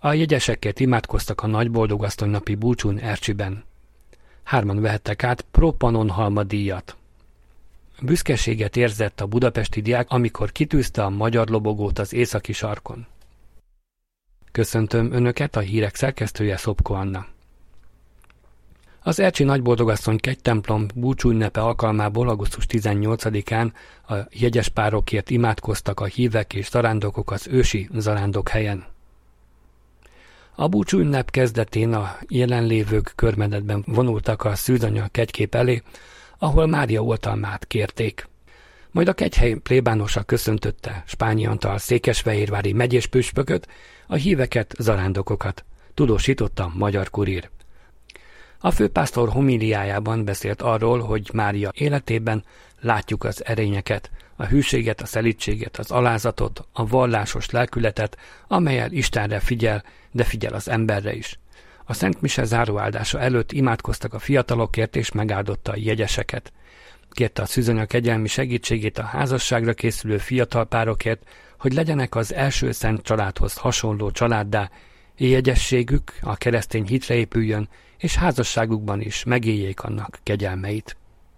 A jegyesekért imádkoztak a nagyboldogasszonynapi búcsún Ercsiben. 3 vehettek át Pro Pannonhalma díjat. Büszkeséget érzett a budapesti diák, amikor kitűzte a magyar lobogót az északi sarkon. Köszöntöm Önöket, a hírek szerkesztője Szopko Anna. Az ercsi nagyboldogasszony kegytemplom búcsúünnepe alkalmából augusztus 18-án a jegyes párokért imádkoztak a hívek és zarándokok az ősi zarándokhelyen. A búcsúünnep kezdetén a jelenlévők körmenetben vonultak a szűzanya kegykép elé, ahol Mária oltalmát kérték. Majd a kegyhely plébánosa köszöntötte Spányi Antal székesfehérvári megyés püspököt, a híveket, zarándokokat, tudósította Magyar Kurír. A főpásztor homíliájában beszélt arról, hogy Mária életében látjuk az erényeket, a hűséget, a szelídséget, az alázatot, a vallásos lelkületet, amellyel Istenre figyel, de figyel az emberre is. A Szent Mise záróáldása előtt imádkoztak a fiatalokért és megáldotta a jegyeseket. Kérte a szűzanya kegyelmi segítségét a házasságra készülő fiatal párokért, hogy legyenek az első szent családhoz hasonló családdá, jegyességük a keresztény hitre épüljön, és házasságukban is megéljék annak kegyelmeit.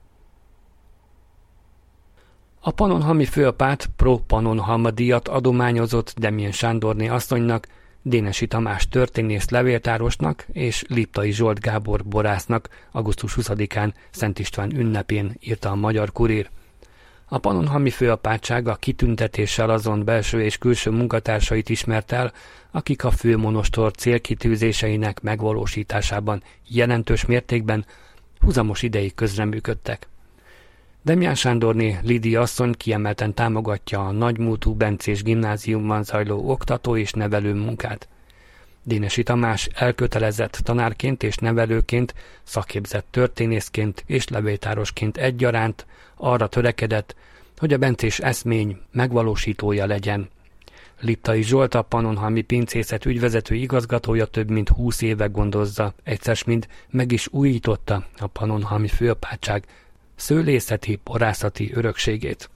A pannonhalmi főapát Pro Pannonhalma díjat adományozott Demjén Sándorné asszonynak, Dénesi Tamás történész levéltárosnak és Liptai Zsolt Gábor borásznak augusztus 20-án Szent István ünnepén, írta a Magyar Kurír. A pannonhalmi főapátság a kitüntetéssel azon belső és külső munkatársait ismert el, akik a főmonostor célkitűzéseinek megvalósításában jelentős mértékben húzamos ideig közreműködtek. Demján Sándorné Lidia asszony kiemelten támogatja a Nagymúltú Bencés Gimnáziumban zajló oktató és nevelő munkát. Dénesi Tamás elkötelezett tanárként és nevelőként, szakképzett történészként és levéltárosként egyaránt arra törekedett, hogy a bencés eszmény megvalósítója legyen. Liptai Zsolt, a pannonhalmi pincészet ügyvezető igazgatója több mint 20 éve gondozza, egyszer mind meg is újította a pannonhalmi főapátság szőlészeti, borászati örökségét.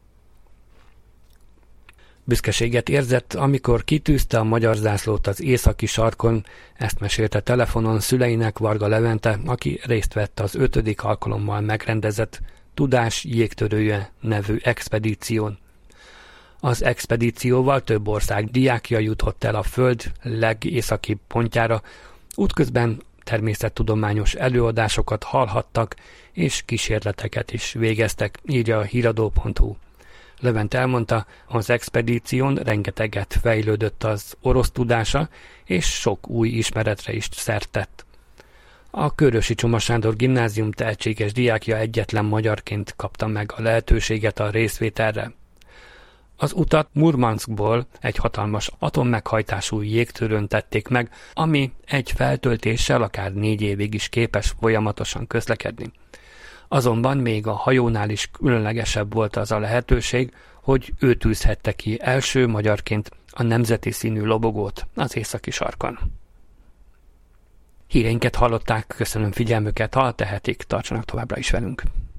Büszkeséget érzett, amikor kitűzte a magyar zászlót az északi sarkon, ezt mesélte telefonon szüleinek Varga Levente, aki részt vett az 5. alkalommal megrendezett Tudás jégtörője nevű expedíción. Az expedícióval több ország diákja jutott el a föld legészakibb pontjára, útközben természettudományos előadásokat hallhattak, és kísérleteket is végeztek, írja a híradó.hu. Levent elmondta, az expedíción rengeteget fejlődött az orosz tudása, és sok új ismeretre is szert tett. A Körösi Csoma Sándor Gimnázium tehetséges diákja egyetlen magyarként kapta meg a lehetőséget a részvételre. Az utat Murmanskból egy hatalmas atommeghajtású jégtörőn tették meg, ami egy feltöltéssel akár 4 évig is képes folyamatosan közlekedni. Azonban még a hajónál is különlegesebb volt az a lehetőség, hogy ő tűzhette ki első magyarként a nemzeti színű lobogót az északi sarkon. Híreinket hallották, köszönöm figyelmüket, ha tehetik, tartsanak továbbra is velünk.